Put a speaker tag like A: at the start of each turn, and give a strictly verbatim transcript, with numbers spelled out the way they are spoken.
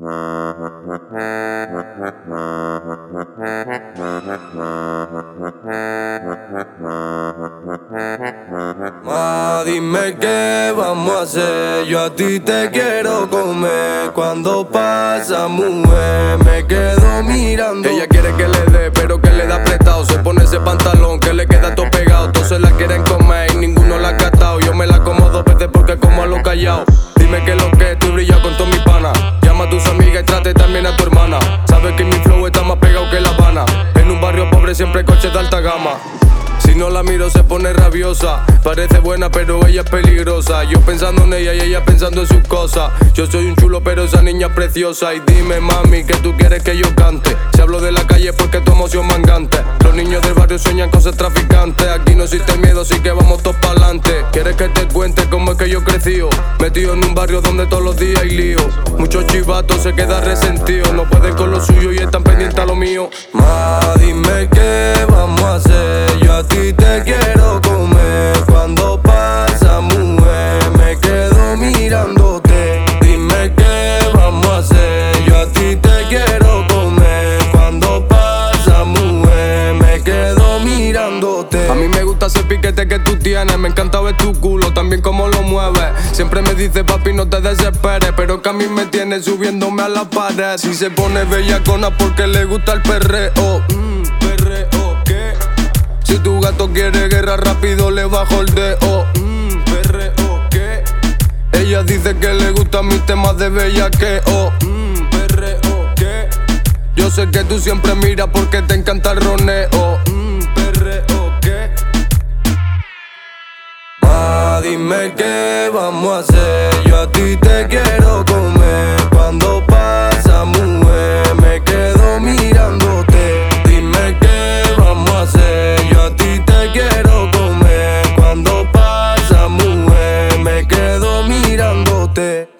A: Ma, dime qué vamos a hacer. Yo a ti te quiero comer. Cuando pasa, mujer, me quedo mirando.
B: Ella quiere que le dé, pero que le da apretado. Se pone ese pantalón que le queda todo pegado. Todos se la quieren comer y ninguno la ha catado. Yo me la como dos veces porque como a lo callao. Dime que lo que tú brillas con todos mis panas. Llama a tus amigas y trate también a tu hermana. Sabes que mi flow está más pegado que La Habana. En un barrio pobre siempre coches de alta gama. Si no la miro se pone rabiosa. Parece buena pero ella es peligrosa. Yo pensando en ella y ella pensando en sus cosas. Yo soy un chulo pero esa niña es preciosa. Y dime mami que tú quieres que yo cante. Si hablo de la calle porque tu emoción mangante. Los niños del barrio sueñan con ser traficantes. Aquí no existe miedo así que vamos todos pa'lante. ¿Quieres que te cuente cómo es que yo crecí? Metido en un barrio donde todos los días hay lío. Muchos chivatos se quedan resentidos. No pueden con lo suyo y están pendientes a lo mío.
A: Ma, dime qué vamos a hacer. Yo a ti te quiero comer. Cuando pasa, mujer, me quedo mirándote. Dime qué vamos a hacer. Yo a ti te quiero comer. Cuando pasa, mujer, me quedo mirándote.
B: A mí me gusta ese piquete que tú tienes. Me encanta ver tu culo, también cómo lo mueves. Siempre me dice papi no te desesperes, pero que a mí me tiene subiéndome a la pared. Si se pone bellacona porque le gusta el perreo.
A: Mm, perreo, ¿qué?
B: Si tu gato quiere guerra rápido le bajo el dedo.
A: Mm, perreo, ¿qué?
B: Ella dice que le gustan mis temas de bellaqueo.
A: Mm, perreo, ¿qué?
B: Yo sé que tú siempre miras porque te encanta el roneo.
A: Mm, perreo, ¿qué? Ma, dime qué vamos a hacer. Yo a ti te quiero comer. Cuando pasa, mujer, me quedo mirándote. Dime qué vamos a hacer. Yo a ti te quiero comer. Cuando pasa, mujer, me quedo mirándote.